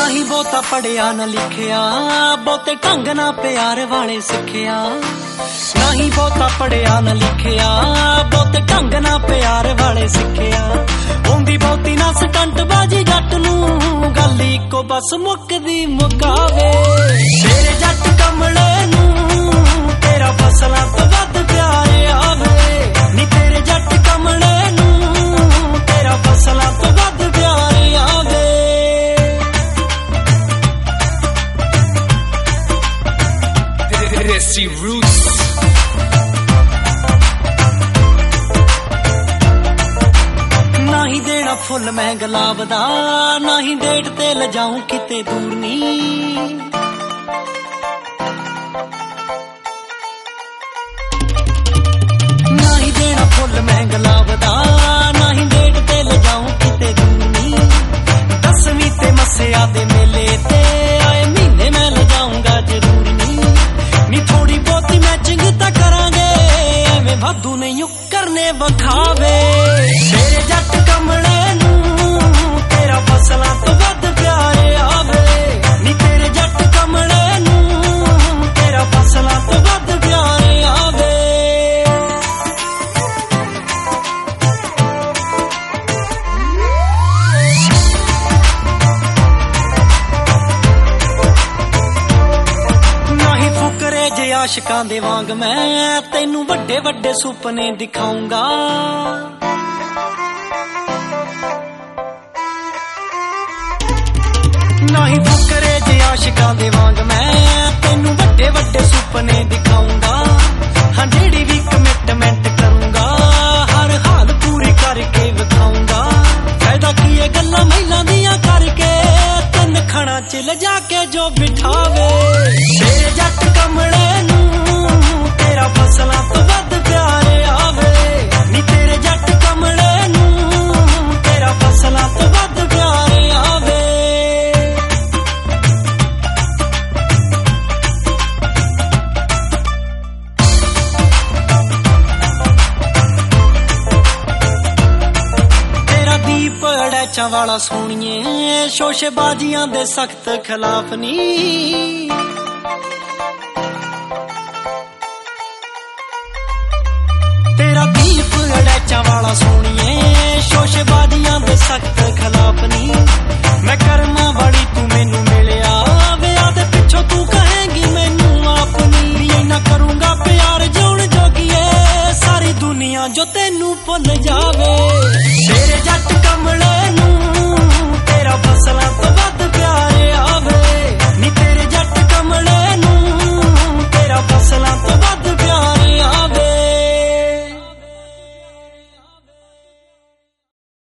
ਨਹੀਂ ਬਹੁਤਾ ਪੜਿਆ ਨਾ ਲਿਖਿਆ, ਬਹੁਤੇ ਢੰਗ ਨਾ ਪਿਆਰ ਵਾਲੇ ਸਿੱਖਿਆ। ਨਹੀਂ ਬਹੁਤਾ ਪੜਿਆ ਨਾ ਲਿਖਿਆ, ਬਹੁਤੇ ਢੰਗ ਨਾ ਪਿਆਰ ਵਾਲੇ ਸਿੱਖਿਆ। ਹੁੰਦੀ ਬਹੁਤੀ ਨਾ ਸਟੰਟ ਬਾਜੀ ਜੱਟ ਨੂੰ, ਗੱਲ ਇੱਕੋ ਬਸ ਮੁੱਕਦੀ ਮੁਕਾਵੇ। ਤੇਰੇ ਜੱਟ ਕਮਲੇ ਨੂੰ ਤੇਰਾ ਫਸਲਾਂ ਤੋਂ ਵੱਧ ਪਿਆਰ ਆਵੇ। ਨੀ ਤੇਰੇ ਜੱਟ ਕਮਲੇ ਨੂੰ ਤੇਰਾ ਫਸਲਾਂ ਤੋਂ ਵੱਧ ਪਿਆਰ ਆਵੇ। Desi Roots ਨਹੀਂ ਦੇਣਾ ਫੁੱਲ ਮੈਂ ਗੁਲਾਬ ਦਾ, ਨਹੀਂ ਡੇਟ ਤੇ ਲਜਾਉਂ ਕਿਤੇ ਦੂਰ ਨੀ। ਨਹੀਂ ਦੇਣਾ ਫੁੱਲ ਮੈਂ ਗੁਲਾਬ ਦਾ, ਨਹੀਂ ਡੇਟ ਤੇ ਲਜਾਉਂ ਕਿਤੇ ਦੂਰ ਨੀ। 10ਵੀਂ ਤੇ ਮੱਸਿਆ ਦੇ ਮੇਲੇ ਤੇ ਆਏ ਮਹੀਨੇ ਮੈਂ ਲਜਾਉਂਗਾ ਜ਼ਰੂਰ ਨੀ। ਨੀ ਥੋੜੀ ਬਹੁਤੀ ਮੈਚਿੰਗ ਤਾਂ ਕਰਾਂਗੇ, ਐਵੇਂ ਵਾਧੂ ਨਹੀਂ ਕਰਨੇ ਵਿਖਾਵੇ। ਤੇਰੇ ਜੱਟ ਕਮਲੇ ਨੂੰ ਤੇਰਾ ਫਸਲਾਂ ਤੋਂ ਵੱਧ ਪਿਆਰ ਆਵੇ। ਨੀ ਤੇਰੇ ਜੱਟ ਕਮਲੇ ਨੂੰ ਤੇਰਾ ਫਸਲਾਂ ਤੋਂ ਵੱਧ ਪਿਆਰ ਆਵੇ। ਨਹੀਂ ਫੁਕਰੇ ਜੇ ਆਸ਼ਿਕਾਂ ਦੇ ਵਾਂਗ ਮੈਂ ਤੈਨੂੰ ਵੱਡੇ ਵੱਡੇ ਸੁਪਨੇ ਦਿਖਾਉਂਗਾ। ਨਹੀਂ ਫੁਕਰੇ ਜੇ ਆਸ਼ਿਕਾਂ ਦੇ ਵਾਂਗ ਮੈਂ ਤੈਨੂੰ ਵੱਡੇ ਵੱਡੇ ਸੁਪਨੇ ਦਿਖਾਉਂਗਾ। ਹਾਂ ਜਿਹੜੀ ਵੀ ਕਮਿਟਮੈਂਟ ਕਰੂੰਗਾ, ਹਰ ਹਾਲ ਪੂਰੀ ਕਰਕੇ ਵਿਖਾਉਂਗਾ। ਫਾਇਦਾ ਕੀ ਇਹ ਗੱਲਾਂ ਮਹਿਲਾਂ ਦੀਆਂ ਕਰਕੇ, ਤਿੰਨ ਖਣਾ ਚ ਲਿਜਾ ਕੇ ਜੋ ਬਿਠਾਵੇ। ਤੇਰੇ ਜੱਟ ਕਮਲੇ ਨੂੰ ਤੇਰਾ ਫਸਲਾਂ ਤੋਂ ਵੱਧ ਪਿਆਰ ਆਵੇ। ਨੀ ਤੇਰੇ ਜੱਟ ਕਮਲੇ ਨੂੰ ਤੇਰਾ ਫਸਲਾਂ ਤੋਂ ਵੱਧ ਪਿਆਰ ਆਵੇ। ਤੇਰਾ ਦੀਪ ਅੜੈਚਾਂ ਵਾਲਾ ਸੋਹਣੀਏ, ਸ਼ੋਸ਼ੇਬਾਜ਼ੀਆਂ ਦੇ ਸਖਤ ਖਿਲਾਫ ਨੀ। ਤੇਰਾ ਦੀਪ ਅੜੈਚਾਂ ਵਾਲਾ ਸੋਹਣੀਏ, ਸ਼ੋਸ਼ੇਬਾਜ਼ੀਆਂ ਦੇ ਸਖਤ ਖਿਲਾਫ ਨੀ। ਮੈਂ ਕਰਮਾਂ ਵਾਲੀ ਤੂੰ ਮੈਨੂੰ ਮਿਲਿਆ, ਵਿਆਹ ਦੇ ਪਿੱਛੋਂ ਤੂੰ ਕਹੇਂਗੀ ਮੈਨੂੰ ਆਪਣੀ। ਵੀ ਇੰਨਾ ਕਰੂੰਗਾ ਪਿਆਰ ਜਿਉਣ ਜੋਗੀਏ, ਸਾਰੀ ਦੁਨੀਆ ਜੋ ਤੈਨੂੰ ਭੁੱਲ ਜਾਵੇ।